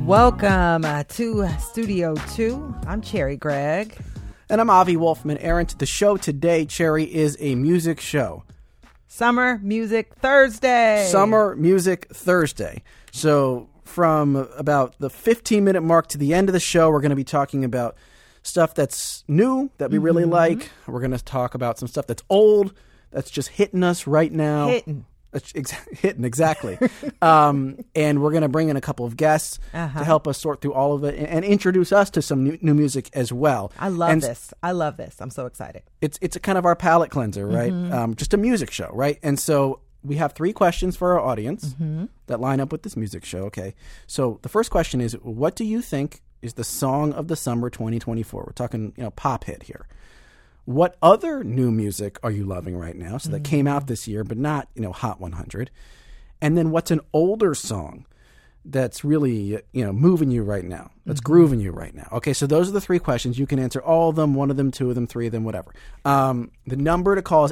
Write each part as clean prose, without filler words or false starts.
Welcome to Studio 2. I'm Cherry Gregg. And I'm Avi Wolfman. Aaron, the show today, Cherry, is a music show. Summer Music Thursday. Summer Music Thursday. So from about the 15-minute mark to the end of the show, we're going to be talking about stuff that's new, that we really like. We're going to talk about some stuff that's old, that's just hitting us right now. Hitting, exactly. And we're going to bring in a couple of guests to help us sort through all of it and introduce us to some new music as well. I love this. I'm so excited. It's a kind of our palate cleanser, right? Just a music show, right? And so we have 3 questions for our audience that line up with this music show, okay? So the first question is, what do you think is the song of the summer 2024? We're talking, pop hit here. What other new music are you loving right now? So that came out this year, but not, Hot 100. And then what's an older song that's really, moving you right now, that's grooving you right now? Okay, so those are the 3 questions. You can answer all of them, 1 of them, 2 of them, 3 of them, whatever. The number to call is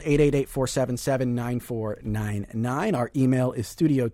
888-477-9499. Our email is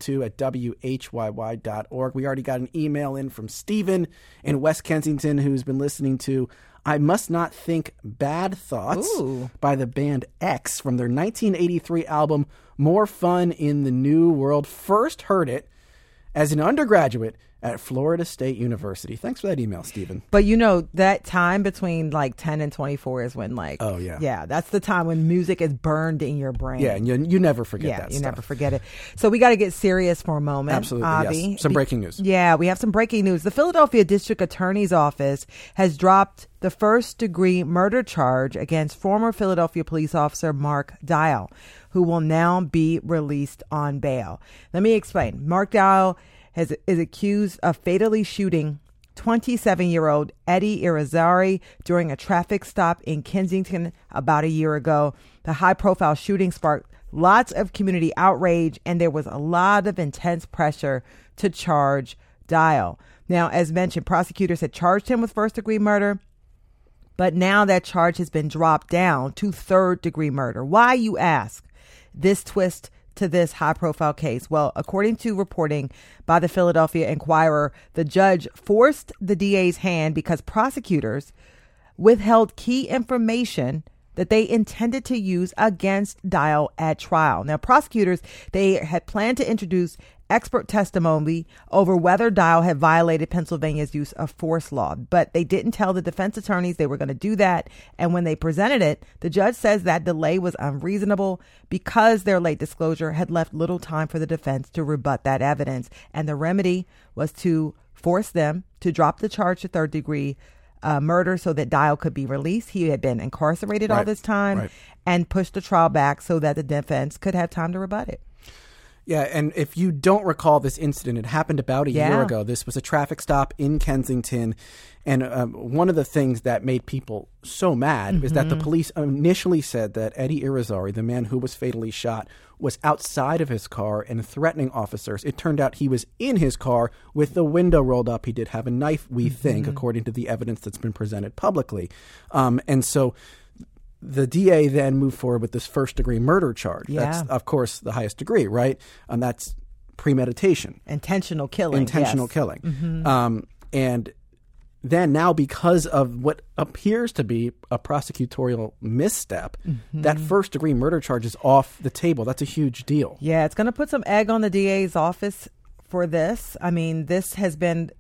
studio2@whyy.org. We already got an email in from Stephen in West Kensington who's been listening to I Must Not Think Bad Thoughts by the band X from their 1983 album More Fun in the New World. First heard it as an undergraduate at Florida State University. Thanks for that email, Stephen. But that time between like 10 and 24 is when oh yeah. Yeah, that's the time when music is burned in your brain. Yeah, and you never forget that stuff. You never forget it. So we got to get serious for a moment. Absolutely, Avi. Yes. Some breaking news. Yeah, we have some breaking news. The Philadelphia District Attorney's Office has dropped the first-degree murder charge against former Philadelphia police officer Mark Dial, who will now be released on bail. Let me explain. Mark Dial is accused of fatally shooting 27-year-old Eddie Irizarry during a traffic stop in Kensington about a year ago. The high-profile shooting sparked lots of community outrage, and there was a lot of intense pressure to charge Dial. Now, as mentioned, prosecutors had charged him with first-degree murder, but now that charge has been dropped down to third-degree murder. Why, you ask? This twist to this high-profile case? Well, according to reporting by the Philadelphia Inquirer, the judge forced the DA's hand because prosecutors withheld key information that they intended to use against Dial at trial. Now, prosecutors, they had planned to introduce expert testimony over whether Dial had violated Pennsylvania's use of force law, but they didn't tell the defense attorneys they were going to do that. And when they presented it, the judge says that delay was unreasonable because their late disclosure had left little time for the defense to rebut that evidence. And the remedy was to force them to drop the charge to third degree murder so that Dial could be released. He had been incarcerated all this time and push the trial back so that the defense could have time to rebut it. Yeah, and if you don't recall this incident, it happened about a year ago. This was a traffic stop in Kensington, and one of the things that made people so mad is that the police initially said that Eddie Irizarry, the man who was fatally shot, was outside of his car and threatening officers. It turned out he was in his car with the window rolled up. He did have a knife, we think, according to the evidence that's been presented publicly. And so the DA then moved forward with this first-degree murder charge. Yeah. That's, of course, the highest degree, right? And that's premeditation. Intentional killing. Killing. And then now, because of what appears to be a prosecutorial misstep, that first-degree murder charge is off the table. That's a huge deal. Yeah, it's going to put some egg on the DA's office for this. I mean, this has been,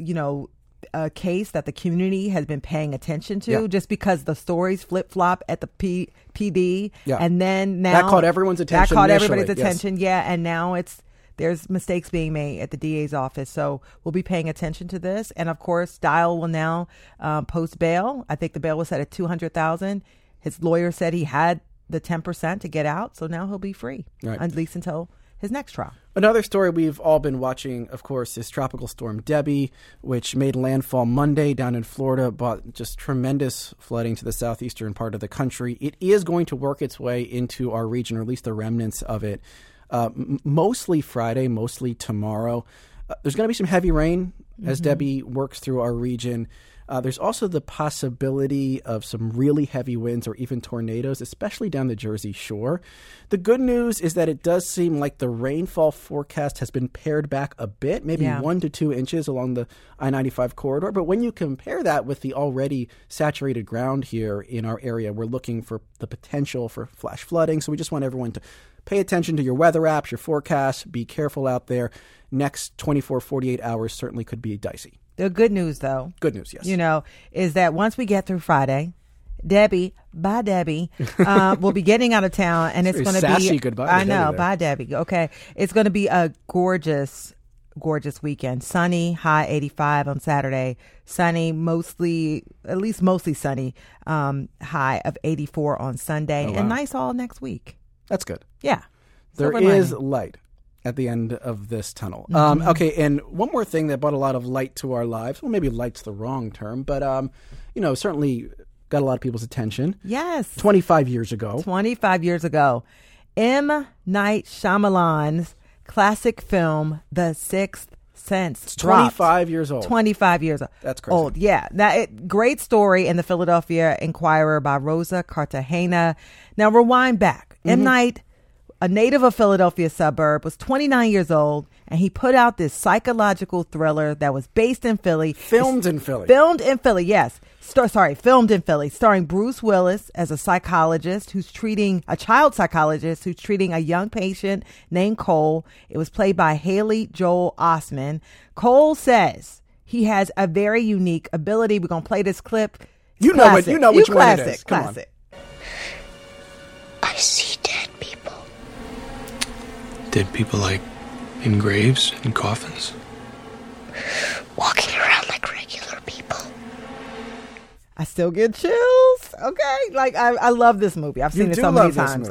a case that the community has been paying attention to just because the stories flip-flop at the PD. Yeah. And then now that caught everyone's attention. Everybody's attention. Yeah. And now there's mistakes being made at the DA's office. So we'll be paying attention to this. And of course, Dial will now post bail. I think the bail was set at $200,000. His lawyer said he had the 10% to get out. So now he'll be free, at least until his next trial. Another story we've all been watching, of course, is Tropical Storm Debbie, which made landfall Monday down in Florida, brought just tremendous flooding to the southeastern part of the country. It is going to work its way into our region, or at least the remnants of it, mostly Friday, mostly tomorrow. There's going to be some heavy rain as Debbie works through our region. There's also the possibility of some really heavy winds or even tornadoes, especially down the Jersey Shore. The good news is that it does seem like the rainfall forecast has been pared back a bit, maybe 1 to 2 inches along the I-95 corridor. But when you compare that with the already saturated ground here in our area, we're looking for the potential for flash flooding. So we just want everyone to pay attention to your weather apps, your forecasts. Be careful out there. Next 24, 48 hours certainly could be dicey. The good news, though. Good news, yes. Is that once we get through Friday, Debbie will be getting out of town, and it's going to be sassy goodbye. I know, bye Debbie. Okay, it's going to be a gorgeous weekend. Sunny, high 85 on Saturday. Sunny, mostly sunny. High of 84 on Sunday, and nice all next week. That's good. Yeah, there is light at the end of this tunnel. Okay, and one more thing that brought a lot of light to our lives. Well, maybe light's the wrong term, but certainly got a lot of people's attention. Yes. 25 years ago. M. Night Shyamalan's classic film, The Sixth Sense. It's 25 years old. 25 years old. That's crazy. Old, yeah. Now, great story in the Philadelphia Inquirer by Rosa Cartagena. Now, rewind back. M. Night, a native of Philadelphia suburb, was 29 years old, and he put out this psychological thriller that was based in Philly. Filmed in Philly, yes. Filmed in Philly, starring Bruce Willis as a child psychologist who's treating a young patient named Cole. It was played by Haley Joel Osment. Cole says he has a very unique ability. We're going to play this clip. You know which one it is. Classic. I see dead people. Dead people like in graves and coffins? Walking around like regular people. I still get chills. Okay. Like, I love this movie. I've seen it so many times.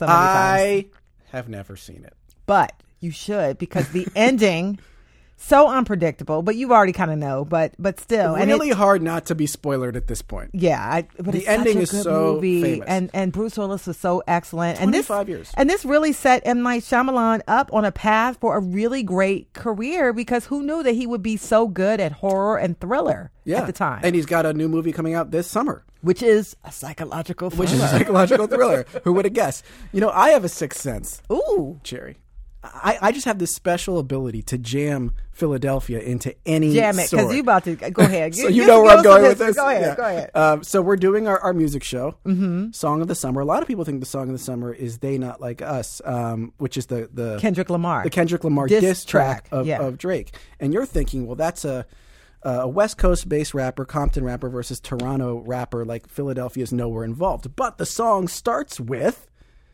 I have never seen it. But you should, because the ending, so unpredictable, but you already kind of know, but still. It's really hard not to be spoiled at this point. Yeah. But the ending is so movie, famous. And Bruce Willis was so excellent. 25 years. And this really set M. Night Shyamalan up on a path for a really great career, because who knew that he would be so good at horror and thriller at the time. And he's got a new movie coming out this summer. Which is a psychological thriller. Who would have guessed? I have a sixth sense. Ooh. Cherry. I just have this special ability to jam Philadelphia into any Jam it, because you about to go ahead. So you know where I'm going with this? Go ahead. So we're doing our music show, Song of the Summer. A lot of people think the Song of the Summer is They Not Like Us, which is the Kendrick Lamar. The Kendrick Lamar diss track of Drake. And you're thinking, well, that's a West Coast-based rapper, Compton rapper versus Toronto rapper, like Philadelphia's nowhere involved. But the song starts with,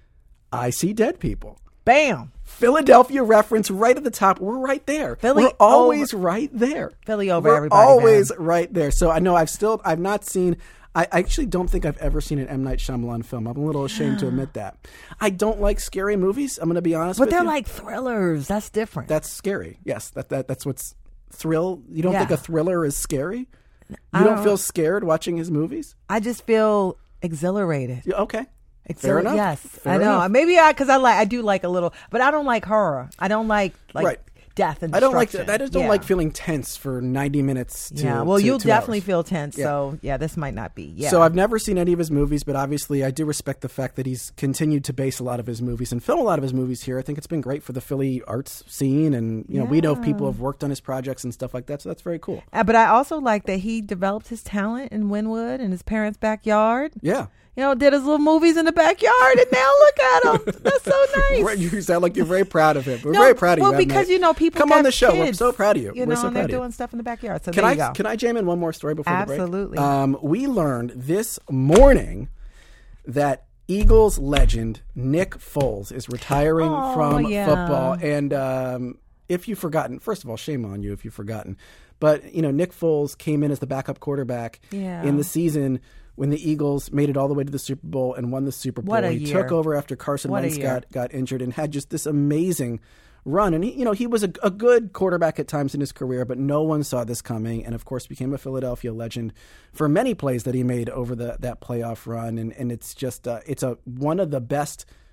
I See Dead People. Bam. Philadelphia reference right at the top. We're right there. We're always right there. Philly over We're everybody. Always right there. So I know I've not seen, I actually don't think I've ever seen an M. Night Shyamalan film. I'm a little ashamed to admit that. I don't like scary movies. I'm going to be honest with you. But they're like thrillers. That's different. That's scary. Yes. That's what's thrill. You don't think a thriller is scary? You don't feel scared watching his movies? I just feel exhilarated. Okay. Fair enough. Yes, Fair I know. Enough. Maybe because I do like a little, but I don't like horror. I don't like death and destruction. I don't like that. I just don't like feeling tense for 90 minutes. You'll definitely feel tense. Yeah. So this might not be. Yeah. So I've never seen any of his movies, but obviously I do respect the fact that he's continued to base a lot of his movies and film a lot of his movies here. I think it's been great for the Philly arts scene, and we know people have worked on his projects and stuff like that. So that's very cool. But I also like that he developed his talent in Wynwood in his parents' backyard. Yeah. Did his little movies in the backyard, and now look at him. That's so nice. You sound like you're very proud of him. We're very proud of you. Well, because people come on the show. We're so proud of you. We're so proud of you. They're doing stuff in the backyard. So can I jam in one more story before the break? Absolutely. We learned this morning that Eagles legend Nick Foles is retiring from football. And if you've forgotten, first of all, shame on you if you've forgotten. But Nick Foles came in as the backup quarterback in the season when the Eagles made it all the way to the Super Bowl and won the Super Bowl. He took over after Carson Wentz got injured and had just this amazing run. And he was a good quarterback at times in his career, but no one saw this coming. And of course, became a Philadelphia legend for many plays that he made over that playoff run. And it's just it's one of the best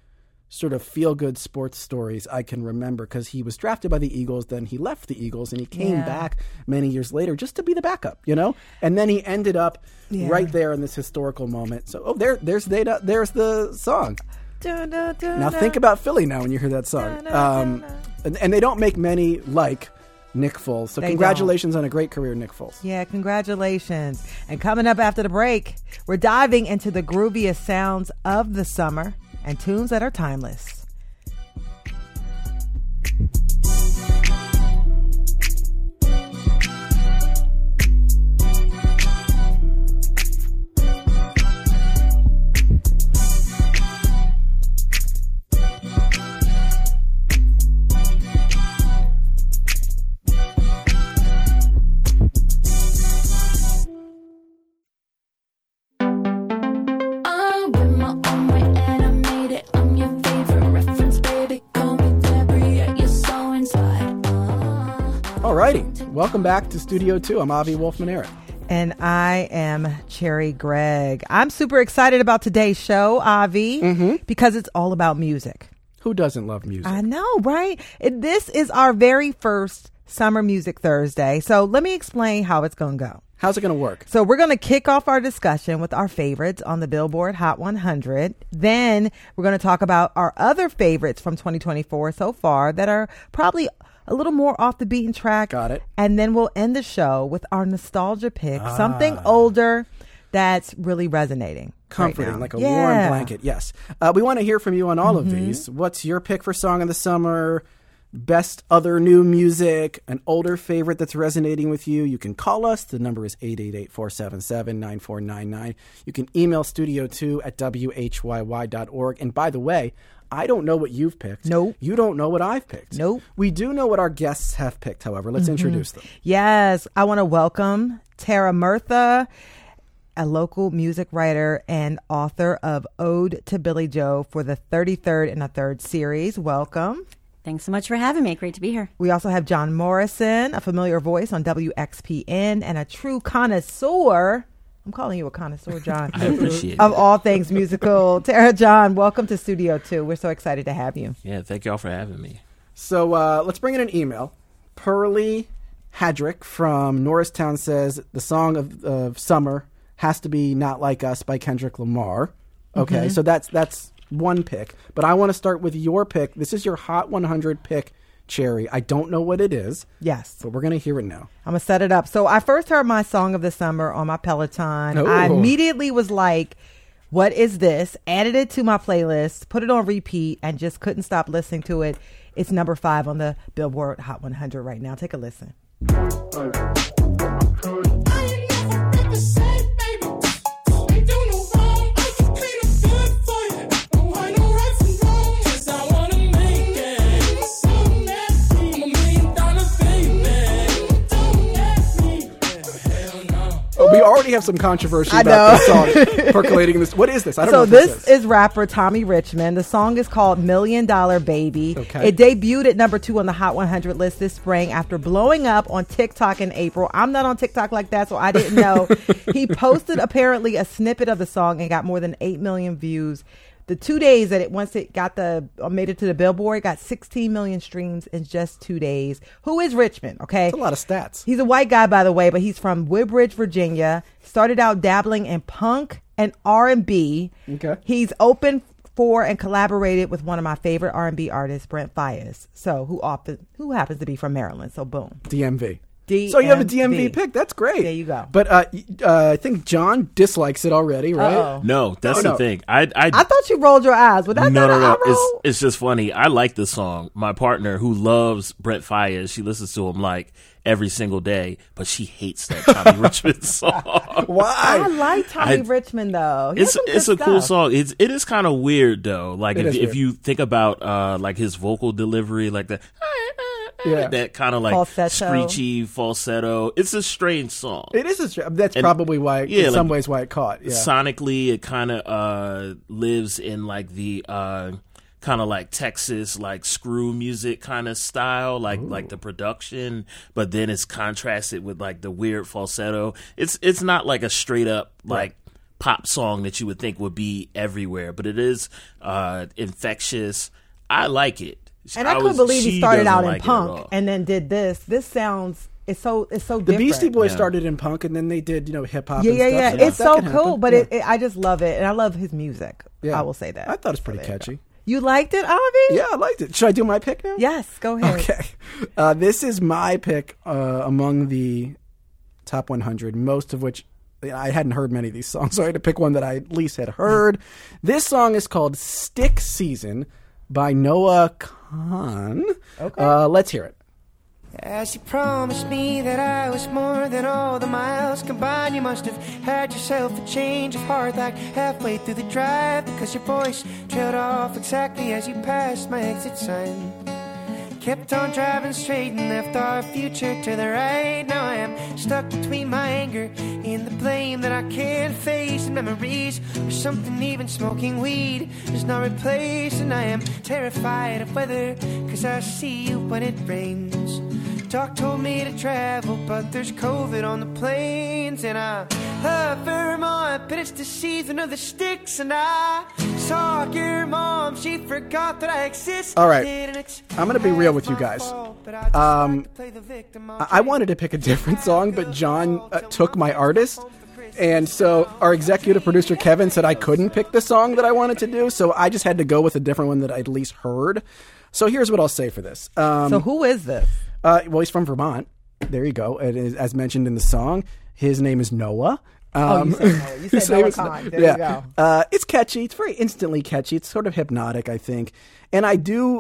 sort of feel-good sports stories I can remember, because he was drafted by the Eagles, then he left the Eagles, and he came back many years later just to be the backup, And then he ended up right there in this historical moment. So, there's the song. Now think about Philly now when you hear that song. And they don't make many like Nick Foles. So congratulations on a great career, Nick Foles. Yeah, congratulations. And coming up after the break, we're diving into the grooviest sounds of the summer and tunes that are timeless. Alrighty, welcome back to Studio 2. I'm Avi Wolfman-Arent. And I am Cherry Gregg. I'm super excited about today's show, Avi, because it's all about music. Who doesn't love music? I know, right? This is our very first Summer Music Thursday. So let me explain how it's going to go. How's it going to work? So we're going to kick off our discussion with our favorites on the Billboard Hot 100. Then we're going to talk about our other favorites from 2024 so far that are probably a little more off the beaten track. Got it. And then we'll end the show with our nostalgia pick, something older that's really resonating. Comforting, right, like a warm blanket. Yes. We want to hear from you on all of these. What's your pick for Song of the Summer? Best other new music, an older favorite that's resonating with you. You can call us. The number is 888-477-9499. You can email studio2@whyy.org. And by the way, I don't know what you've picked. Nope. You don't know what I've picked. Nope. We do know what our guests have picked, however. Let's introduce them. Yes. I want to welcome Tara Murtha, a local music writer and author of Ode to Billy Joe for the 33rd and a Third series. Welcome. Thanks so much for having me. Great to be here. We also have John Morrison, a familiar voice on WXPN and a true connoisseur. I'm calling you a connoisseur, John. I appreciate it. Of all things musical. Tara, John, welcome to Studio 2. We're so excited to have you. Yeah, thank y'all for having me. So let's bring in an email. Pearlie Hadrick from Norristown says the song of summer has to be Not Like Us by Kendrick Lamar. Okay, so that's one pick. But I want to start with your pick. This is your Hot 100 pick, Cherry. I don't know what it is. Yes. But we're going to hear it now. I'm going to set it up. So I first heard my song of the summer on my Peloton. Ooh. I immediately was like, what is this? Added it to my playlist, put it on repeat, and just couldn't stop listening to it. It's number 5 on the Billboard Hot 100 right now. Take a listen. We already have some controversy about this song percolating this. What is this? I don't know what this is rapper Tommy Richmond. The song is called $1 Million Baby. Okay. It debuted at number 2 on the Hot 100 list this spring after blowing up on TikTok in April. I'm not on TikTok like that, so I didn't know. He posted apparently a snippet of the song and got more than 8 million views. The 2 days that once it got made it to the Billboard, it got 16 million streams in just 2 days. Who is Richmond? Okay. That's a lot of stats. He's a white guy, by the way, but he's from Woodbridge, Virginia. Started out dabbling in punk and R&B. Okay. He's opened for and collaborated with one of my favorite R&B artists, Brent Faiyaz. So who happens to be from Maryland. So boom. DMV. So you have a DMV pick. That's great. There you go. But I think John dislikes it already, right? Uh-oh. No, that's the thing. I thought you rolled your eyes. Was that no. It's just funny. I like the song. My partner, who loves Brent Faiyaz, she listens to him like every single day, but she hates that Tommy Richmond song. Why? I like Tommy Richmond though. It's a cool song. It is kind of weird though. Like if you think about like his vocal delivery, like the. Yeah. That kind of like falsetto. Screechy falsetto. It's a strange song. It is that's probably why, in some ways, why it caught. Yeah. Sonically, it kind of lives in like the kind of like Texas like screw music kind of style, like the production, but then it's contrasted with like the weird falsetto. It's not like a straight up like pop song that you would think would be everywhere, but it is infectious. I like it. And I couldn't believe he started out in punk and then did this. This sounds it's so different. The Beastie Boys started in punk and then they did hip hop. Yeah. And stuff. It's so cool, but I just love it, and I love his music. Yeah. I will say that. I thought it was pretty catchy. You liked it, Avi? Yeah, I liked it. Should I do my pick now? Yes, go ahead. Okay. This is my pick among the top 100, most of which I hadn't heard many of these songs, so I had to pick one that I at least had heard. This song is called Stick Season by Noah Kahan. Okay. Let's hear it. As you promised me that I was more than all the miles combined, you must have had yourself a change of heart like halfway through the drive, because your voice trailed off exactly as you passed my exit sign. Kept on driving straight and left our future to the right. Now I am stuck between my anger and the blame that I can't face, and memories or something even smoking weed does not replace. And I am terrified of weather, cause I see you when it rains. Doc told me to travel, but there's COVID on the planes. And I love Vermont, but it's the season of the sticks. And I saw your mom, she forgot that I existed. All right, I'm going to be real with you guys. I wanted to pick a different song, but John took my artist. And so our executive producer, Kevin, said I couldn't pick the song that I wanted to do. So I just had to go with a different one that I'd at least heard. So here's what I'll say for this. So who is this? Well, he's from Vermont. There you go. It is, as mentioned in the song, his name is Noah. You said Noah Kahan. There you go. It's catchy. It's very instantly catchy. It's sort of hypnotic, I think. And I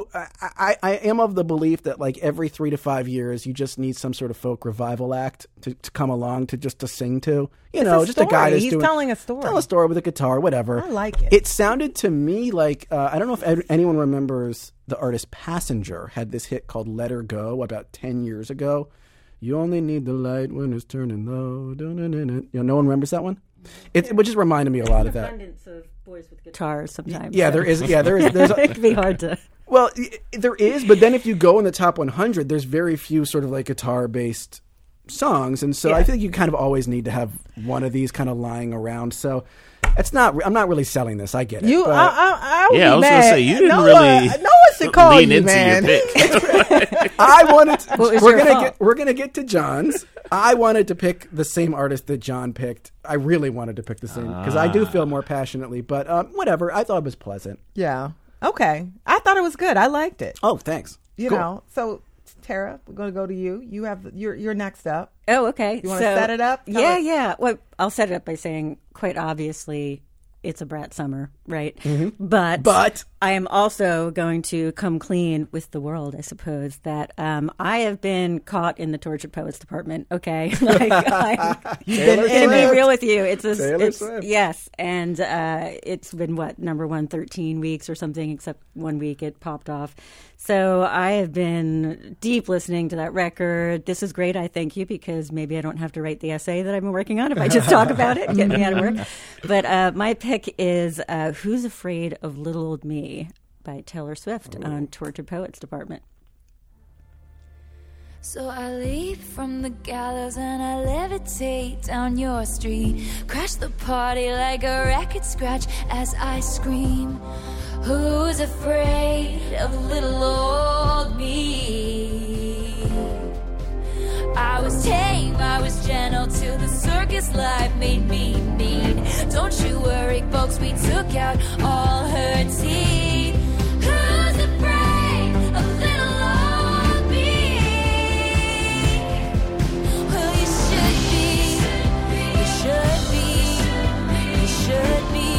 am of the belief that like every 3 to 5 years, you just need some sort of folk revival act to come along to sing to. Just a guy that's telling a story. Tell a story with a guitar, whatever. I like it. It sounded to me like, I don't know if anyone remembers the artist Passenger had this hit called Let Her Go about 10 years ago. You only need the light when it's turning low. No one remembers that one? It just reminded me a lot of that. Abundance of boys with guitars sometimes. Yeah, there is. Yeah, there is. It could be hard to. Well, there is, but then if you go in the top 100, there's very few sort of like guitar-based songs, and so I think you kind of always need to have one of these kind of lying around. So it's not. I'm not really selling this. I get it. I was going to say you didn't really. No one should call lean you, into man. your pick. I wanted. We're gonna get to John's. I wanted to pick the same artist that John picked. I really wanted to pick the same because I do feel more passionately. But whatever. I thought it was pleasant. Yeah. Okay. I thought it was good. I liked it. Oh, thanks. Cool. So Tara, we're going to go to you. You have you're next up. Oh, okay. You want to set it up? Yeah. Well, I'll set it up by saying, quite obviously, it's a Brat Summer, right? Mm-hmm. But I am also going to come clean with the world, I suppose, that I have been caught in the Tortured Poets department. Okay, I'm to be real with you. Taylor Swift. Yes, and it's been number 1 13 weeks or something, except 1 week it popped off. So I have been deep listening to that record. This is great. I thank you, because maybe I don't have to write the essay that I've been working on if I just talk about it and get me out of work. But my pick is Who's Afraid of Little Old Me by Taylor Swift on Tortured Poets Department. So I leap from the gallows and I levitate down your street. Crash the party like a record scratch as I scream. Who's afraid of little old me? I was tame, I was gentle till the circus life made me mean. Don't you worry, folks, we took out all her teeth. Who's afraid of little old me? Well, you should be, you should be, you should be.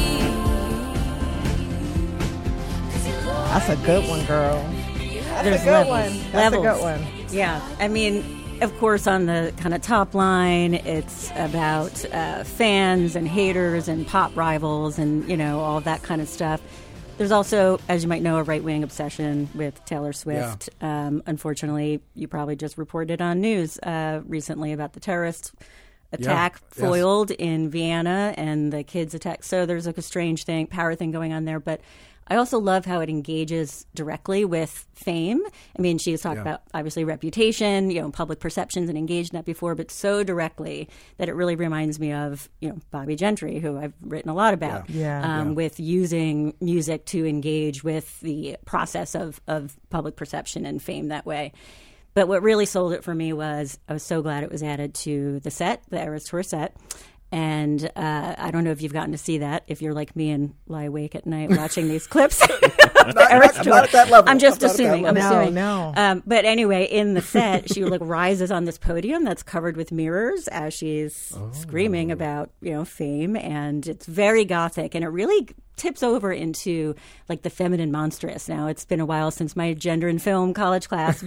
That's a good one, girl. There's a good one. That's levels. a good one. Yeah, I mean, of course, on the kind of top line, it's about fans and haters and pop rivals and, all that kind of stuff. There's also, as you might know, a right-wing obsession with Taylor Swift. Yeah. Unfortunately, you probably just reported on news recently about the terrorist attack foiled in Vienna and the kids attack. So there's like a strange power thing going on there. But I also love how it engages directly with fame. I mean, she's talked about, obviously, reputation, public perceptions, and engaged in that before, but so directly that it really reminds me of, Bobby Gentry, who I've written a lot about, with using music to engage with the process of public perception and fame that way. But what really sold it for me was I was so glad it was added to the set, the Eras Tour set. And I don't know if you've gotten to see that, if you're like me and lie awake at night watching these clips. not at that level. I'm just assuming. No. But anyway, in the set, she rises on this podium that's covered with mirrors as she's screaming about, fame. And it's very gothic. And it really tips over into like the feminine monstrous. Now, it's been a while since my gender and film college class,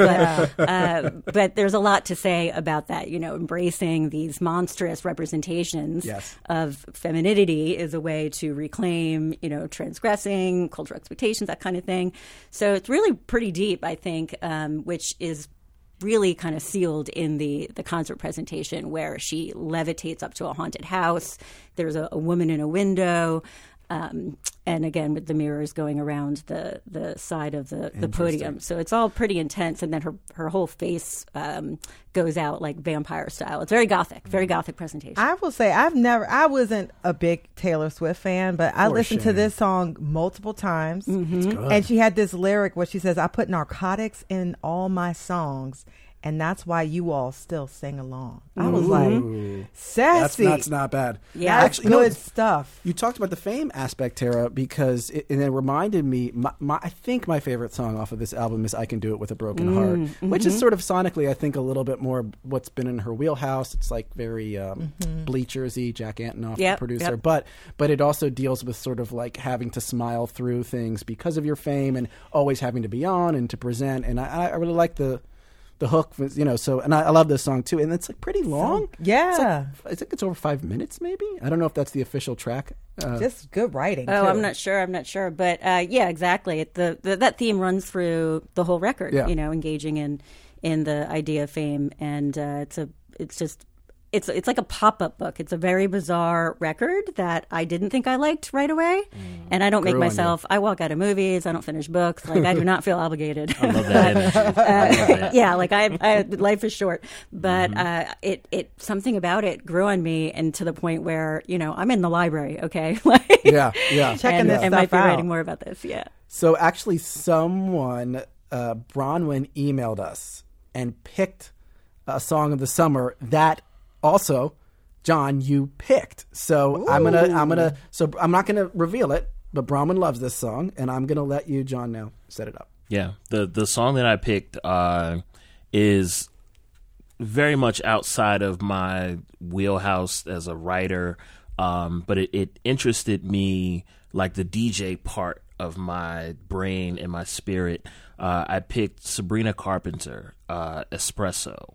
but there's a lot to say about that. Embracing these monstrous representations of femininity is a way to reclaim, transgressing cultural expectations, that kind of thing. So it's really pretty deep, I think, which is really kind of sealed in the concert presentation where she levitates up to a haunted house. There's a woman in a window. And again, with the mirrors going around the side of the podium. So it's all pretty intense. And then her whole face goes out like vampire style. It's very gothic presentation. I will say I wasn't a big Taylor Swift fan, but I listened to this song multiple times. Mm-hmm. And she had this lyric where she says, I put narcotics in all my songs. And that's why you all still sing along. I was like, sassy. That's not bad. Yeah, actually, good stuff. You talked about the fame aspect, Tara, because it reminded me, I think my favorite song off of this album is I Can Do It With a Broken Heart, which is sort of sonically, I think, a little bit more what's been in her wheelhouse. It's like very Bleachers-y, Jack Antonoff, the producer. But it also deals with sort of like having to smile through things because of your fame and always having to be on and to present. And I really like the hook, and I love this song too, and it's like pretty long. I think it's over 5 minutes, maybe. I don't know if that's the official track. Just good writing. Oh, I'm not sure, but exactly. That theme runs through the whole record. Engaging in the idea of fame, and it's like a pop-up book. It's a very bizarre record that I didn't think I liked right away. And I don't make myself, I walk out of movies, I don't finish books. Like, I do not feel obligated. I love that energy. Life is short. But it something about it grew on me, and to the point where, I'm in the library, okay? Checking this stuff I might be out. writing more about this, So actually someone, Bronwyn, emailed us and picked a song of the summer that also, John, you picked. So I'm not gonna reveal it, but Bronwyn loves this song, and I'm gonna let you, John, now set it up. Yeah, the song that I picked is very much outside of my wheelhouse as a writer, but it interested me, like the DJ part of my brain and my spirit. I picked Sabrina Carpenter, Espresso.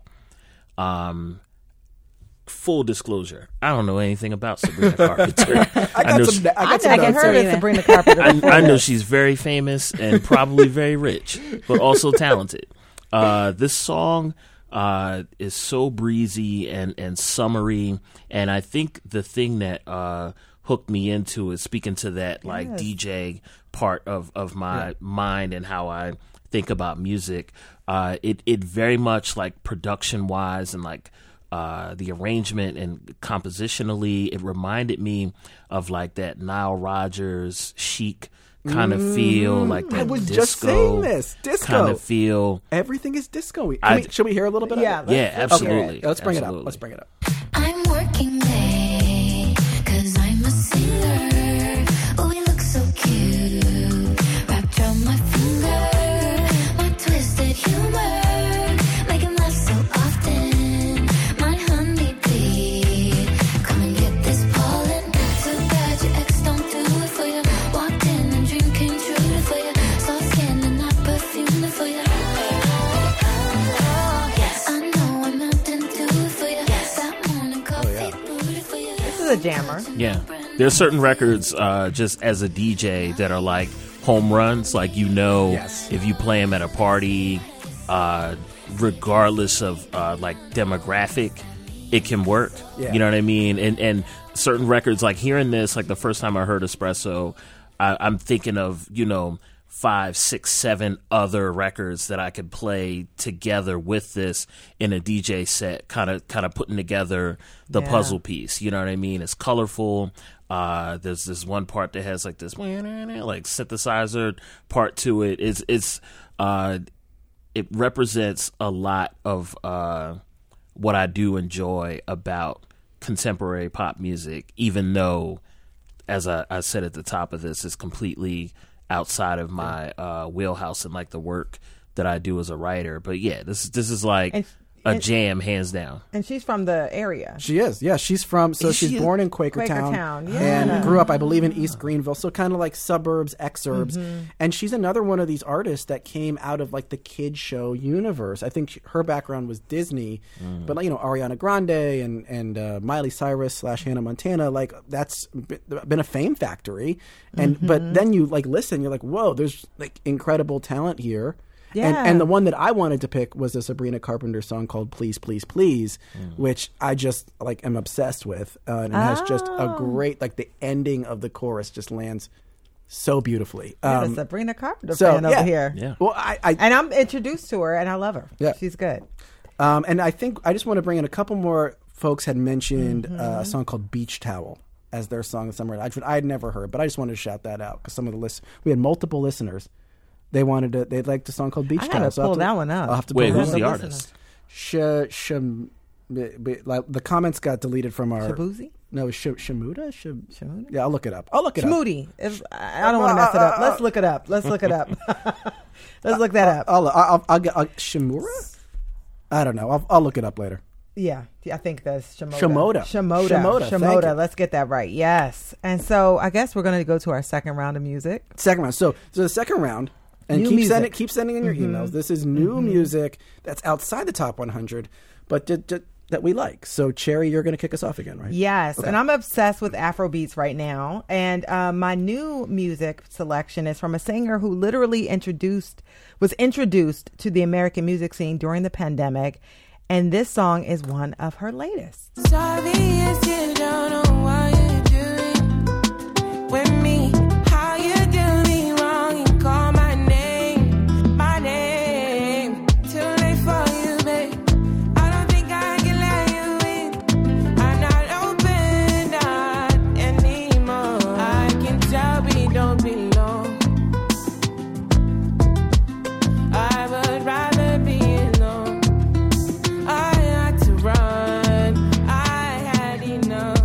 Full disclosure, I don't know anything about Sabrina Carpenter. I never heard of Sabrina Carpenter. I know she's very famous and probably very rich, but also talented. This song is so breezy and summery, and I think the thing that hooked me into is speaking to that like DJ part of my mind and how I think about music. It very much like production wise and like the arrangement and compositionally, it reminded me of like that Nile Rodgers chic kind of feel, like that I was just saying this. Disco kind of feel. Everything is disco-y. Should we hear a little bit of it? Yeah, absolutely. Okay, let's bring it up. I'm working late 'cause I'm a sailor. Oh, we look so cute. Wrapped around my finger, my twisted humor. A jammer. Yeah, there are certain records just as a DJ that are like home runs. Like if you play them at a party, regardless of like demographic, it can work. You know what I mean? And certain records, like hearing this, like the first time I heard Espresso, I'm thinking of, 5, 6, 7 other records that I could play together with this in a DJ set, kind of putting together the puzzle piece. You know what I mean? It's colorful. There's this one part that has like this like synthesizer part to it. It represents a lot of what I do enjoy about contemporary pop music, even though, as I said at the top of this, it's completely outside of my wheelhouse and like the work that I do as a writer. But yeah, this is like a jam, hands down. And she's from the area. She is. Yeah, she's born in Quakertown and grew up, I believe, in East Greenville. So kind of like suburbs, exurbs. Mm-hmm. And she's another one of these artists that came out of like the kid show universe. I think her background was Disney, but Ariana Grande and Miley Cyrus / Hannah Montana, like that's been a fame factory. And but then you like listen, you're like, whoa, there's like incredible talent here. Yeah. And the one that I wanted to pick was a Sabrina Carpenter song called Please, Please, Please, which I just like am obsessed with. And it has just a great, like the ending of the chorus just lands so beautifully. A Sabrina Carpenter fan over here. Yeah. Well, and I'm introduced to her and I love her. Yeah. She's good. And I think I just want to bring in a couple more folks had mentioned a song called Beach Towel as their song of summer. I had never heard, but I just wanted to shout that out because some of the we had multiple listeners. They liked a song called Beach Towel. I gotta pull that one up. I'll have to wait, who's the artist? The comments got deleted from our... Shabuzi? No, Shamuda? Shamuda? Yeah, I'll look it up. Shmoody. I don't want to mess it up. Let's look it up. Let's look that up. I'll get... Shamura? I don't know. I'll look it up later. Yeah, I think that's Shamoda. Let's get that right. Yes. And so I guess we're going to go to our second round of music. Second round. So the second round... And keep sending in your emails. This is new music that's outside the top 100, but that we like. So, Cherry, you're going to kick us off again, right? Yes, okay. And I'm obsessed with Afrobeats right now. And my new music selection is from a singer who literally was introduced to the American music scene during the pandemic. And this song is one of her latest. Sorry if you don't know what you're doing with me. How you do me wrong and call my name. Too late for you, babe. I don't think I can let you in. I'm not open anymore. I can tell we don't belong. I would rather be alone. I had to run. I had enough.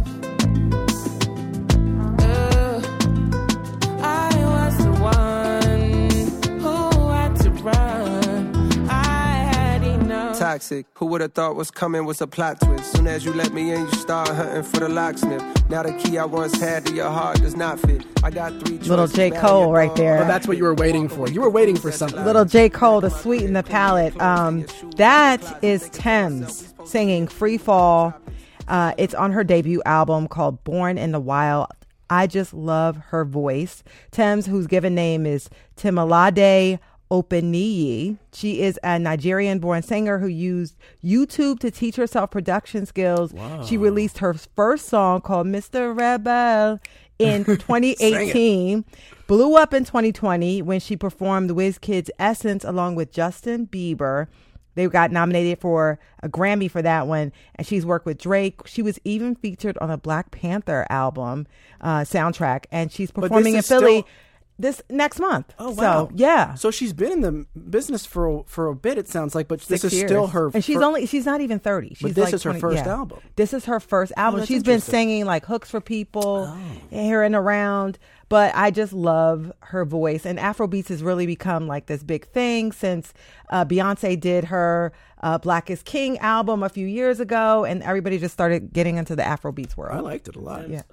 I was the one who had to run. I had enough. Toxic. Who would have thought what's coming was a plot twist? Soon as you let me in, you start hunting for the locksmith. Now the key I once had to your heart does not fit. I got 3 choices. Little J. Cole right there. Well, that's what you were waiting for. You were waiting for something. Little J. Cole to sweeten the palate. That is Thames singing Free Fall. It's on her debut album called Born in the Wild. I just love her voice. Thames, whose given name is Timolade Openiyi. She is a Nigerian-born singer who used YouTube to teach herself production skills. Wow. She released her first song called Mr. Rebel in 2018. Blew up in 2020 when she performed WizKid's Essence along with Justin Bieber. They got nominated for a Grammy for that one, and she's worked with Drake. She was even featured on a Black Panther album soundtrack, and she's performing in Philly this next month. Oh, wow. So, yeah. So she's been in the business for a bit, it sounds like, but this is still her... And she's not even 30. She's but this is her first album. This is her first album. She's been singing like hooks for people here and around, but I just love her voice. And Afrobeats has really become like this big thing since Beyonce did her Black is King album a few years ago, and everybody just started getting into the Afrobeats world. I liked it a lot. Yeah.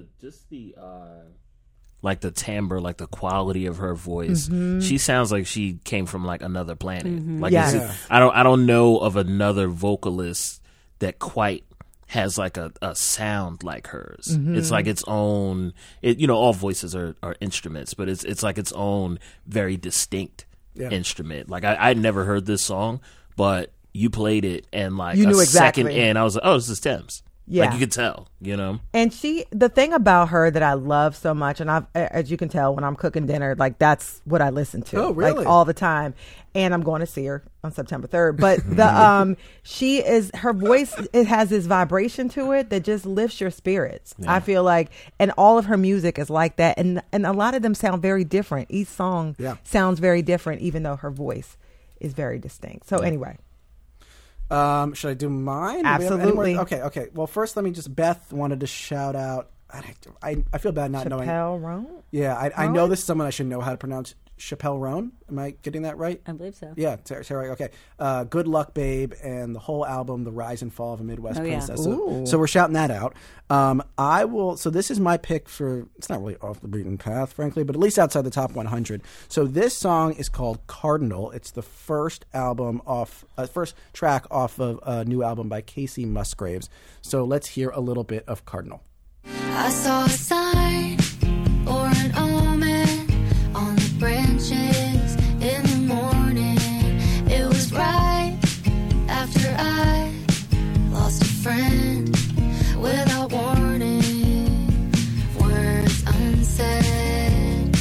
Like the timbre, like the quality of her voice. Mm-hmm. She sounds like she came from like another planet. Mm-hmm. Like I don't know of another vocalist that quite has like a sound like hers. Mm-hmm. It's like its own. All voices are instruments, but it's like its own very distinct instrument. Like I'd never heard this song, but you played it and like you knew exactly. second in, I was like, oh, this is Thames. Yeah. Like, you could tell, you know? And the thing about her that I love so much, and as you can tell when I'm cooking dinner, like, that's what I listen to. Oh, really? Like, all the time. And I'm going to see her on September 3rd. But her voice, it has this vibration to it that just lifts your spirits. Yeah. I feel like, and all of her music is like that. And a lot of them sound very different. Each song sounds very different, even though her voice is very distinct. So anyway. Should I do mine? Absolutely. Okay. Well, first, let me just. Beth wanted to shout out. I feel bad not knowing. Chappelle Roan? Yeah, I know this is someone I should know how to pronounce. Chappelle Roan. Am I getting that right? I believe so. Yeah, Terry. Okay. Good Luck, Babe, and the whole album, The Rise and Fall of a Midwest Princess. Yeah. So we're shouting that out. I will. So this is my pick for. It's not really off the beaten path, frankly, but at least outside the top 100. So this song is called Cardinal. It's the first track off of a new album by Casey Musgraves. So let's hear a little bit of Cardinal. I saw a sign or an omen on the branches in the morning. It was right after I lost a friend without warning. Words unsaid,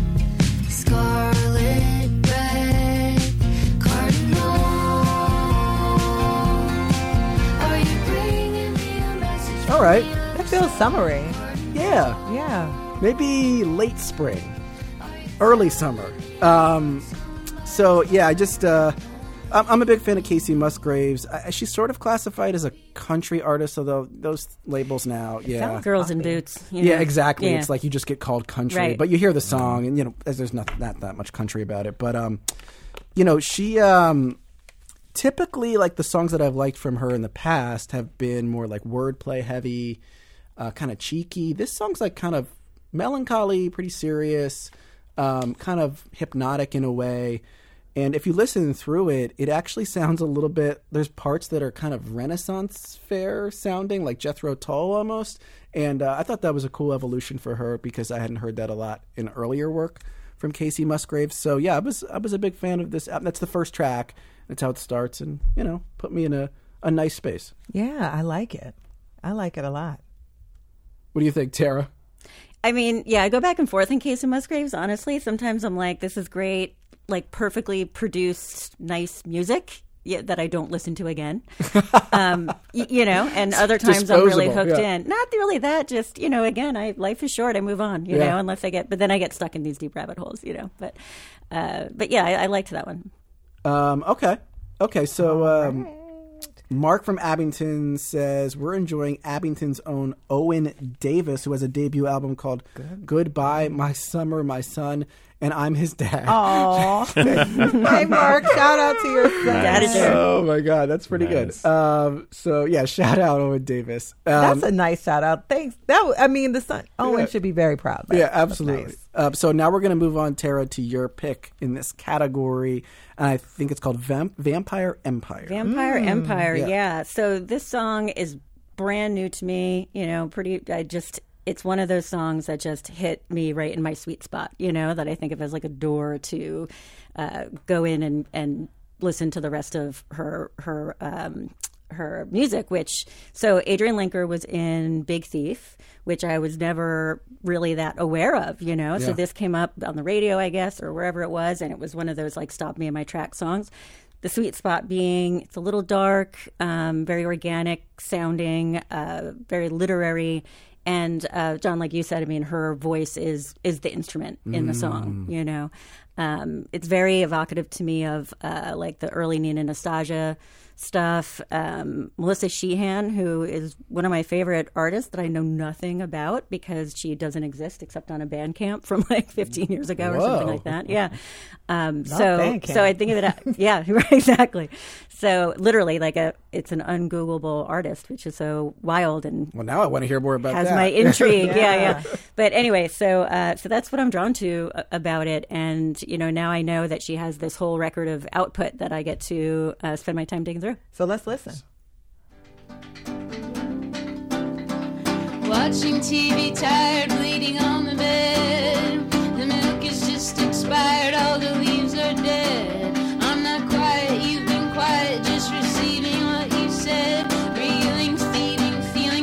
scarlet red, cardinal. Are you bringing me a message? All right. That feels summery. Yeah. Maybe late spring. Early summer. So, yeah, I just... I'm a big fan of Casey Musgraves. She's sort of classified as a country artist, although those labels now, Girls in boots. Yeah, exactly. Yeah. It's like you just get called country. Right. But you hear the song, and, there's not that much country about it. But, she... typically, like, the songs that I've liked from her in the past have been more, like, wordplay heavy, kind of cheeky. This song's, like, kind of melancholy, pretty serious, kind of hypnotic in a way. And if you listen through it, it actually sounds a little bit, there's parts that are kind of Renaissance fair sounding, like Jethro Tull almost. And I thought that was a cool evolution for her because I hadn't heard that a lot in earlier work from Casey Musgraves. So yeah, I was a big fan of this. That's the first track. That's how it starts and, put me in a nice space. Yeah, I like it. I like it a lot. What do you think, Tara? I mean, yeah, I go back and forth in Casey Musgraves, honestly. Sometimes I'm like, this is great, like perfectly produced, nice music that I don't listen to again. And other times I'm really hooked in. Not really that, just, again, life is short. I move on, know, unless but then I get stuck in these deep rabbit holes, But yeah, I liked that one. Okay. So Mark from Abington says we're enjoying Abington's own Owen Davis, who has a debut album called Goodbye, My Summer, My Son, and I'm his dad. Aww. Hey, Mark, shout out to your son. Oh, my God. That's pretty good. So, yeah, shout out Owen Davis. That's a nice shout out. Thanks. The son, Owen should be very proud. Yeah, absolutely. Nice. So now we're going to move on, Tara, to your pick in this category. And I think it's called Vampire Empire. Vampire Empire, yeah. So this song is brand new to me, it's one of those songs that just hit me right in my sweet spot, that I think of as like a door to go in and listen to the rest of her music, so Adrienne Lenker was in Big Thief, which I was never really that aware of, So this came up on the radio, I guess, or wherever it was, and it was one of those like stop me in my track songs. The sweet spot being it's a little dark, very organic sounding, very literary. And John, like you said, her voice is the instrument in the song, It's very evocative to me of like the early Nina Nastasia stuff. Melissa Sheehan, who is one of my favorite artists that I know nothing about because she doesn't exist except on a Bandcamp from like 15 years ago or something like that. Yeah. So I think of it. Yeah, right, exactly. So literally, like it's an ungoogleable artist, which is so wild and. Well, now I want to hear more about that. Has my intrigue. yeah. But anyway, so that's what I'm drawn to about it, and now I know that she has this whole record of output that I get to spend my time digging through. So let's listen. Watching TV, tired, bleeding on the bed. The milk is just expired, all the leaves are dead. I'm not quiet, you've been quiet, just receiving what you said. Reeling, feeding, feeling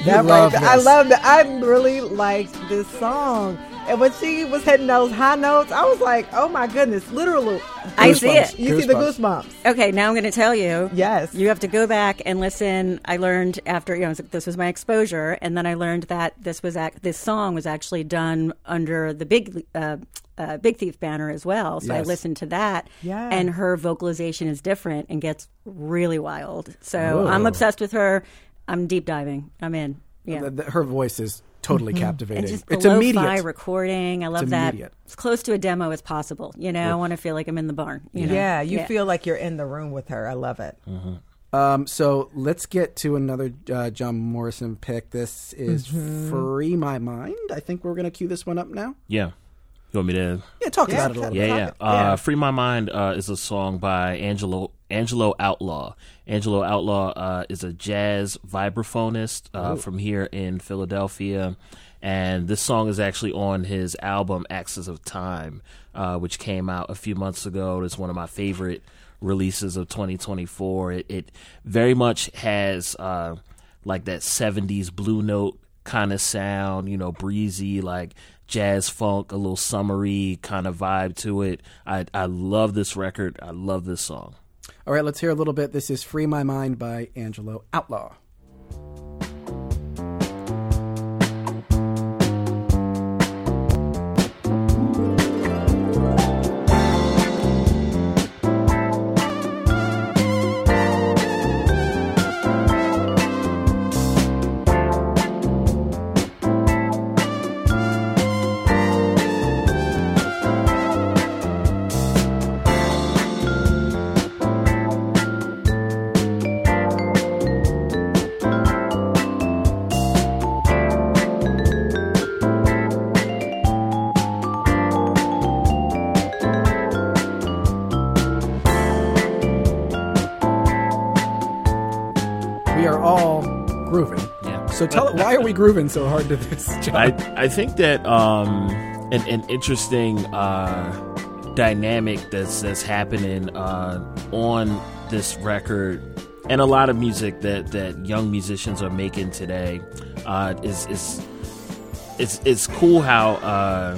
I love that. I really liked this song. And when she was hitting those high notes, I was like, oh my goodness, literally. I see it. You see the goosebumps. Okay, now I'm going to tell you. Yes. You have to go back and listen. I learned after, this was my exposure, and then I learned that this song was actually done under the Big Thief banner as well. So I listened to that, and her vocalization is different and gets really wild. So I'm obsessed with her. I'm deep diving. I'm in. Yeah. Her voice is totally captivating. And just it's the immediate. Lo-fi recording. I love that. As close to a demo as possible. I want to feel like I'm in the barn. You know? Yeah, you feel like you're in the room with her. I love it. So let's get to another John Morrison pick. This is Free My Mind. I think we're going to cue this one up now. Yeah. You want me to? Yeah, talk about it a little bit. Yeah. Free My Mind is a song by Angelo Outlaw. Angelo Outlaw is a jazz vibraphonist from here in Philadelphia. And this song is actually on his album Axis of Time, which came out a few months ago. It's one of my favorite releases of 2024. It very much has like that 70s Blue Note kind of sound, breezy, like jazz funk, a little summery kind of vibe to it. I love this record. I love this song. All right, let's hear a little bit. This is Free My Mind by Angelo Outlaw. So why are we grooving so hard to this, John? I think that an interesting dynamic that's happening on this record, and a lot of music that young musicians are making today, is it's cool how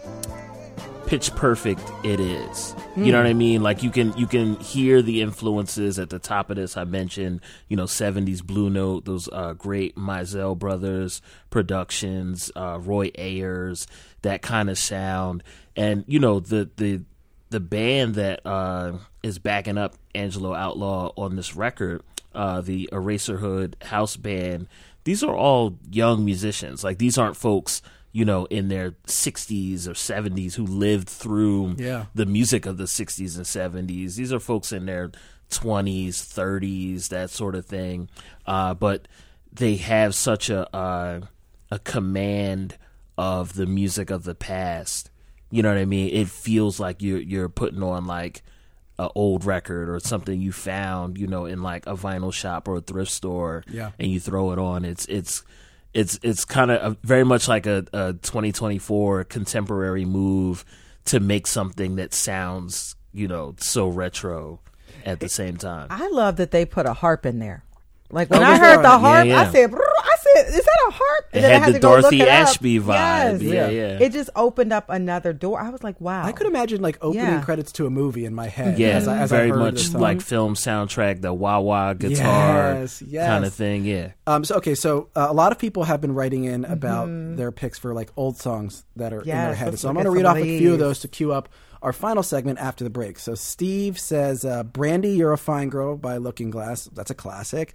pitch perfect it is. You know what I mean? Like you can hear the influences at the top of this. I mentioned, 70s Blue Note, those great Mizell Brothers productions, Roy Ayers, that kind of sound. And, the band that is backing up Angelo Outlaw on this record, the Eraserhood House Band, these are all young musicians. Like, these aren't folks in their 60s or 70s who lived through the music of the 60s and 70s. These are folks in their 20s, 30s, that sort of thing. But they have such a command of the music of the past. You know what I mean? It feels like you're putting on like an old record or something you found, in like a vinyl shop or a thrift store, and you throw it on. It's kind of very much like a 2024 contemporary move to make something that sounds, so retro at the same time. I love that they put a harp in there. Like when I heard the harp, I said, is that a harp? And it had the Dorothy Ashby vibe. Yes. It just opened up another door. I was like, wow. I could imagine like opening credits to a movie in my head. Yeah, as very much like film soundtrack, the wah-wah guitar kind of thing. Yeah. So a lot of people have been writing in about their picks for like old songs that are in their head. So I'm going to read off a few of those to cue up our final segment after the break. So Steve says, Brandy, You're a Fine Girl by Looking Glass. That's a classic.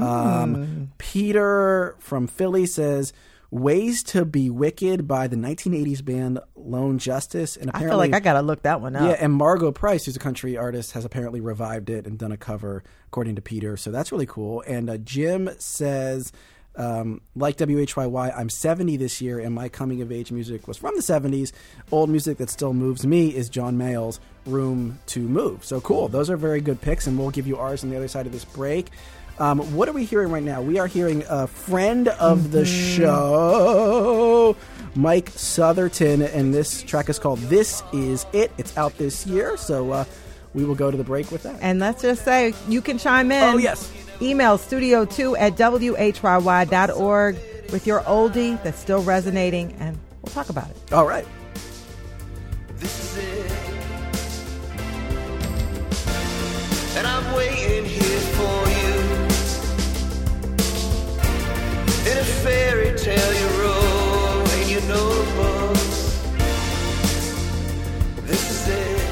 Peter from Philly says, Ways to Be Wicked by the 1980s band Lone Justice. And apparently, I feel like I got to look that one up. Yeah, and Margot Price, who's a country artist, has apparently revived it and done a cover, according to Peter. So that's really cool. And Jim says, like WHYY, I'm 70 this year, and my coming-of-age music was from the 70s. Old music that still moves me is John Mayall's Room to Move. So cool. Those are very good picks, and we'll give you ours on the other side of this break. What are we hearing right now? We are hearing a friend of the show, Mike Southerton, and this track is called This Is It. It's out this year, so we will go to the break with that. And let's just say, you can chime in. Oh, yes. Email studio2@whyy.org with your oldie that's still resonating, and we'll talk about it. All right. This is it. And I'm waiting here for you. In a fairy tale you wrote, and you know the books. This is it.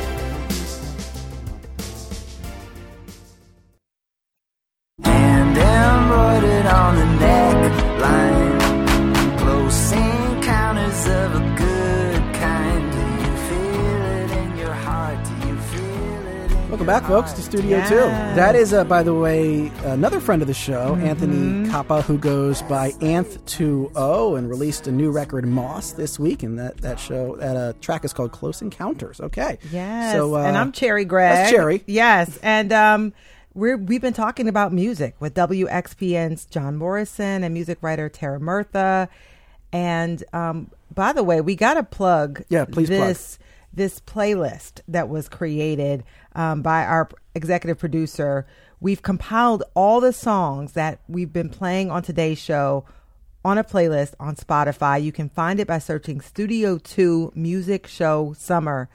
Hand embroidered on the neckline, close encounters of a good kind. Do you feel it in your heart? Do you feel it in Welcome back, folks, to Studio 2. That is, by the way, another friend of the show, Anthony Kappa, who goes by Anth20 and released a new record, Moss, this week. And that track is called Close Encounters. Okay. Yes. So, and I'm Cherry Gregg. That's Cherry. Yes. And we've been talking about music with WXPN's John Morrison and music writer Tara Murtha. And by the way, we got to plug this playlist that was created by our executive producer. We've compiled all the songs that we've been playing on today's show on a playlist on Spotify. You can find it by searching Studio 2 Music Show Summer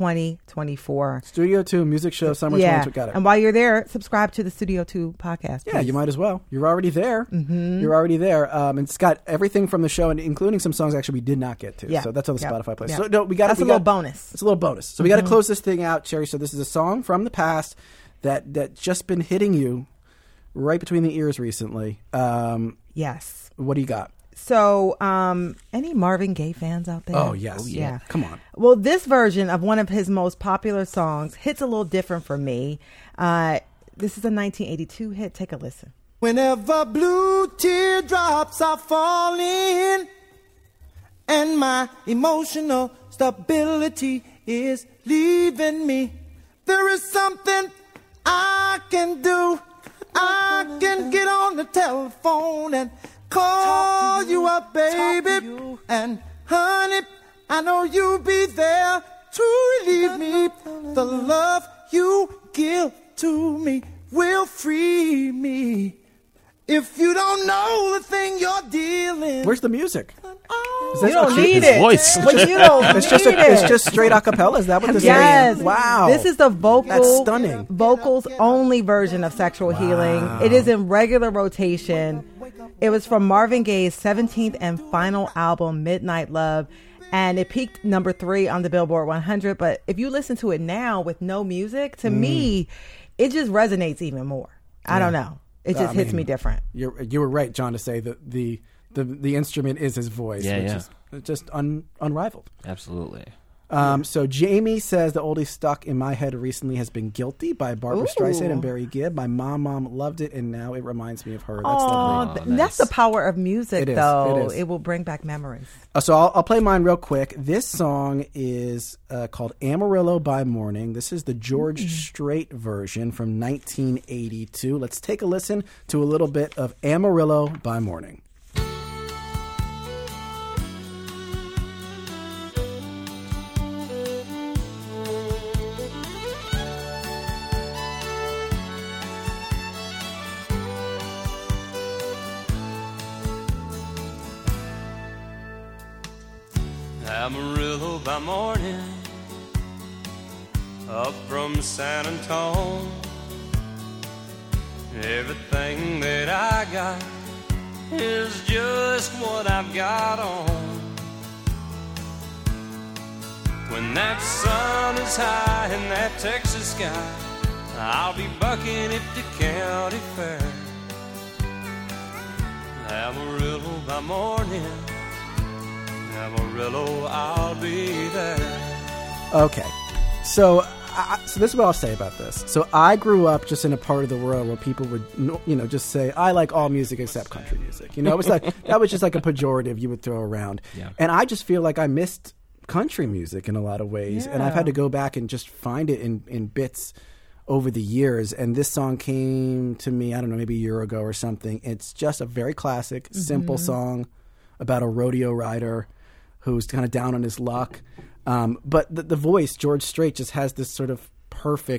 2024. Studio 2 Music Show Summer 2024. Got it. And while you're there, subscribe to the Studio 2 podcast. Yeah, you might as well. You're already there. Mm-hmm. You're already there. And it's got everything from the show, and including some songs actually we did not get to. Yeah. So that's on the Spotify playlist. Yeah. So no, that's a little bonus. It's a little bonus. So we got to close this thing out, Cherry. So this is a song from the past that just been hitting you right between the ears recently. Yes. What do you got? So, any Marvin Gaye fans out there? Oh, yes. Yeah. Come on. Well, this version of one of his most popular songs hits a little different for me. This is a 1982 hit. Take a listen. Whenever blue teardrops are falling and my emotional stability is leaving me, there is something I can do. I can get on the telephone and call you up, baby, and honey, I know you'll be there to relieve me. The love you give to me will free me. If you don't know the thing you're dealing, where's the music? You don't need it. Voice. But you don't need it. It's just straight a cappella. Is that what this is? Wow. This is the That's stunning. vocals only version of Sexual Healing. It is in regular rotation. It was from Marvin Gaye's 17th and final album, Midnight Love, and it peaked number 3 on the Billboard 100. But if you listen to it now with no music, to me, it just resonates even more. I don't know. It just hits me different. You were right, John, to say that the instrument is his voice, which is just unrivaled. Absolutely. So Jamie says the oldie stuck in my head recently has been Guilty by Barbra Streisand and Barry Gibb. My mom loved it, and now it reminds me of her. That's lovely. Nice. That's the power of music, It is. though. It will bring back memories. So I'll play mine real quick. This song is called Amarillo by Morning. This is the George Strait version from 1982. Let's take a listen to a little bit of Amarillo by Morning. Amarillo by morning, up from San Antone. Everything that I got is just what I've got on. When that sun is high in that Texas sky, I'll be bucking at the county fair. Amarillo by morning, Amarillo, I'll be there. Okay, so this is what I'll say about this. So I grew up just in a part of the world where people would, just say, I like all music except country music. It was like that was just like a pejorative you would throw around. Yeah. And I just feel like I missed country music in a lot of ways, and I've had to go back and just find it in bits over the years. And this song came to me, I don't know, maybe a year ago or something. It's just a very classic, simple song about a rodeo rider who's kind of down on his luck. But the voice, George Strait, just has this sort of perfect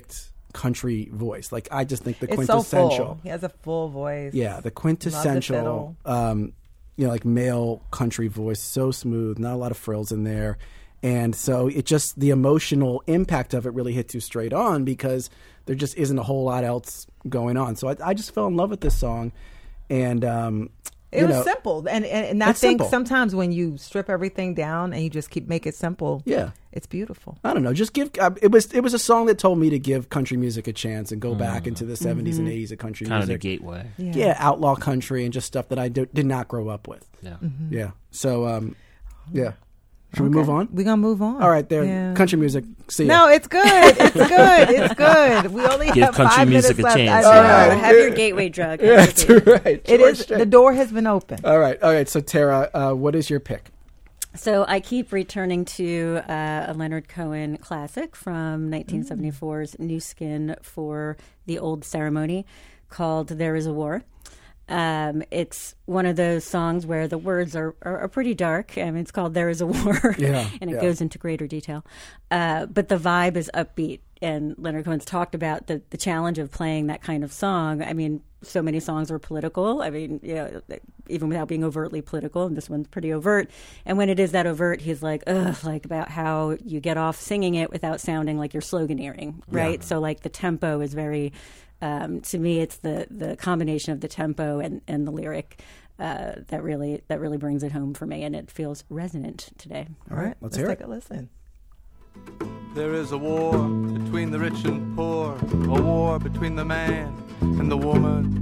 country voice. Like, I just think the it's quintessential. So full. He has a full voice. Yeah, the quintessential, like male country voice, so smooth, not a lot of frills in there. And so it just, the emotional impact of it really hits you straight on because there just isn't a whole lot else going on. So I just fell in love with this song. And it was simple. And I think simple. sometimes when you strip everything down and you just make it simple, it's beautiful. I don't know. Just give. It was a song that told me to give country music a chance and go back into the 70s and 80s of country music. Kind of the gateway. Yeah, outlaw country and just stuff that I did not grow up with. Yeah. Yeah. So, yeah. Should we move on? We're going to move on. All right, there. Country music. See ya. No, it's good. It's good. It's good. We only Give have country 5 minutes music a left. chance. All right. Have your gateway drug. Yeah, that's right. It is. The door has been open. All right. So, Tara, what is your pick? So I keep returning to a Leonard Cohen classic from 1974's New Skin for the Old Ceremony called There Is a War. It's one of those songs where the words are pretty dark. I mean, it's called There Is a War, and it goes into greater detail. But the vibe is upbeat, and Leonard Cohen's talked about the challenge of playing that kind of song. I mean, so many songs are political. I mean, even without being overtly political, and this one's pretty overt. And when it is that overt, he's like, about how you get off singing it without sounding like you're sloganeering, right? Yeah. So, like, the tempo is very... to me, it's the combination of the tempo and the lyric that really brings it home for me, and it feels resonant today. All right, let's hear take it. a listen. There is a war between the rich and poor, a war between the man and the woman.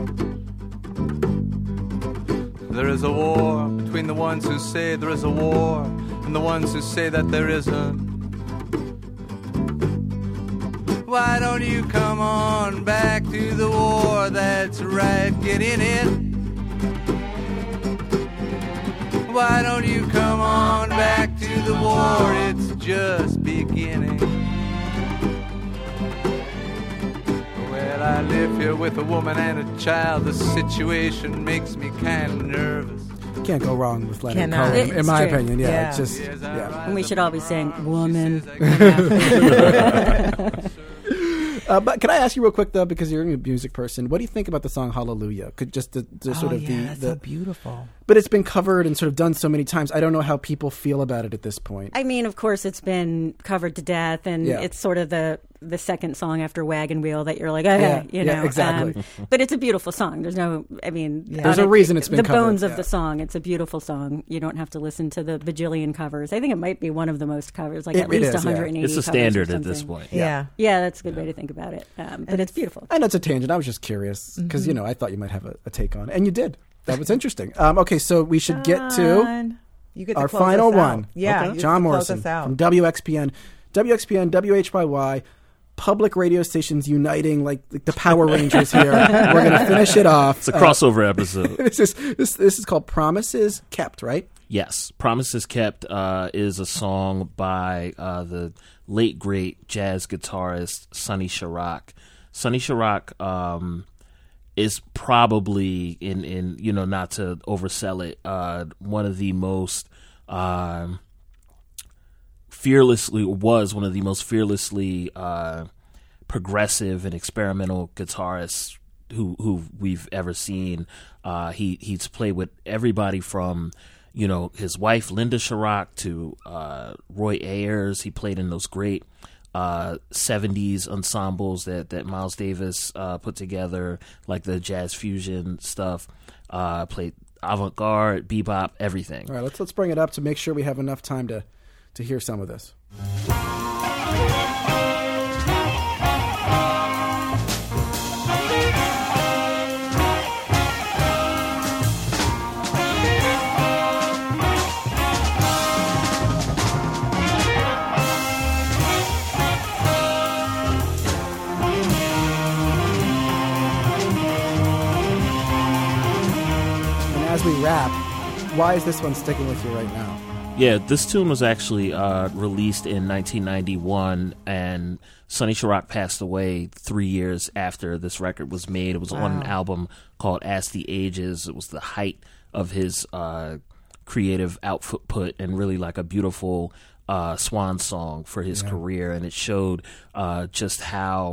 There is a war between the ones who say there is a war and the ones who say that there isn't. Why don't you come on back to the war? That's right, get in it. Why don't you come on back to the war? It's just beginning. Well, I live here with a woman and a child. The situation makes me kind of nervous. Can't go wrong with Leonard Cohen, in my opinion. Yeah, it's just, And we should all be saying, woman. But can I ask you real quick, though, because you're a music person, what do you think about the song Hallelujah? Could just the sort of that's so beautiful. But it's been covered and sort of done so many times. I don't know how people feel about it at this point. I mean, of course, it's been covered to death, and it's sort of the second song after Wagon Wheel that you're like, exactly. But it's a beautiful song. There's no, I mean, there's a reason it's been the covered. bones of the song. It's a beautiful song. You don't have to listen to the bajillion covers. I think it might be one of the most covers, like at least 180. It's a standard at this point. Yeah, that's a good way to think about it. But it's beautiful. I know it's a tangent. I was just curious because I thought you might have a take on it, and you did. That was interesting. Okay, so we should get to our final one. Yeah, okay. John Morrison from WXPN. WXPN, WHYY, public radio stations uniting like the Power Rangers here. We're going to finish it off. It's a crossover episode. This is called Promises Kept, right? Yes. Promises Kept is a song by the late, great jazz guitarist Sonny Sharrock. Sonny Sharrock is probably, in not to oversell it, one of the most fearlessly progressive and experimental guitarists who we've ever seen. He's played with everybody from his wife Linda Sharrock to Roy Ayers. He played in those great 70s ensembles that Miles Davis put together, like the jazz fusion stuff. Played avant-garde, bebop, everything. All right, let's bring it up to make sure we have enough time to hear some of this. As we wrap, why is this one sticking with you right now? Yeah, this tune was actually released in 1991, and Sonny Sharrock passed away 3 years after this record was made. It was on an album called As the Ages. It was the height of his creative output and really like a beautiful swan song for his career, and it showed just how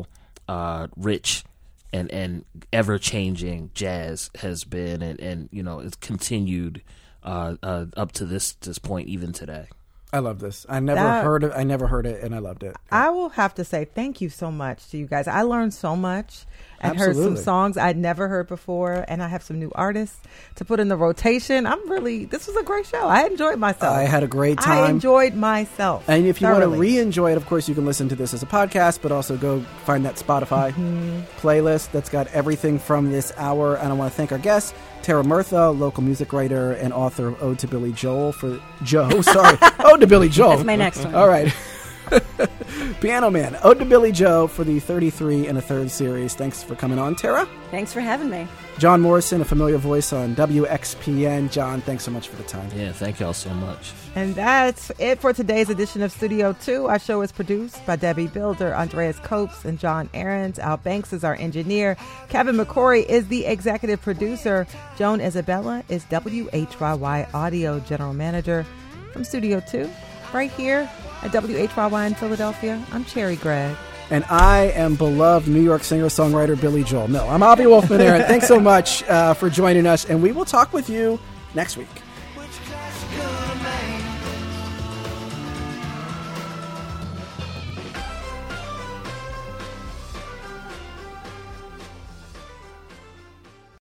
rich and ever changing jazz has been, and it's continued up to this point even today. I love this. I never heard it, and I loved it. I will have to say thank you so much to you guys. I learned so much and Absolutely. heard some songs I'd never heard before, and I have some new artists to put in the rotation. This was a great show. I enjoyed myself. I had a great time. I enjoyed myself. And if you thoroughly. want to re-enjoy it, of course, you can listen to this as a podcast, but also go find that Spotify playlist that's got everything from this hour. And I want to thank our guests, Tara Murtha, local music writer and author of Ode to Billy Joel Ode to Billy Joel. That's my next one. All right. Piano Man, Ode to Billy Joe for the 33 and a third series. Thanks for coming on, Tara. Thanks for having me. John Morrison, a familiar voice on WXPN. John, thanks so much for the time. Yeah, thank y'all so much. And that's it for today's edition of Studio 2. Our show is produced by Debbie Builder, Andreas Copes, and John Ahrens. Al Banks is our engineer. Kevin McCory is the executive producer. Joan Isabella is WHYY Audio General Manager. From Studio 2, right here at WHYY in Philadelphia, I'm Cherry Gregg. And I am beloved New York singer-songwriter Billy Joel. No, I'm Avi Wolfman Aaron. Thanks so much for joining us, and we will talk with you next week.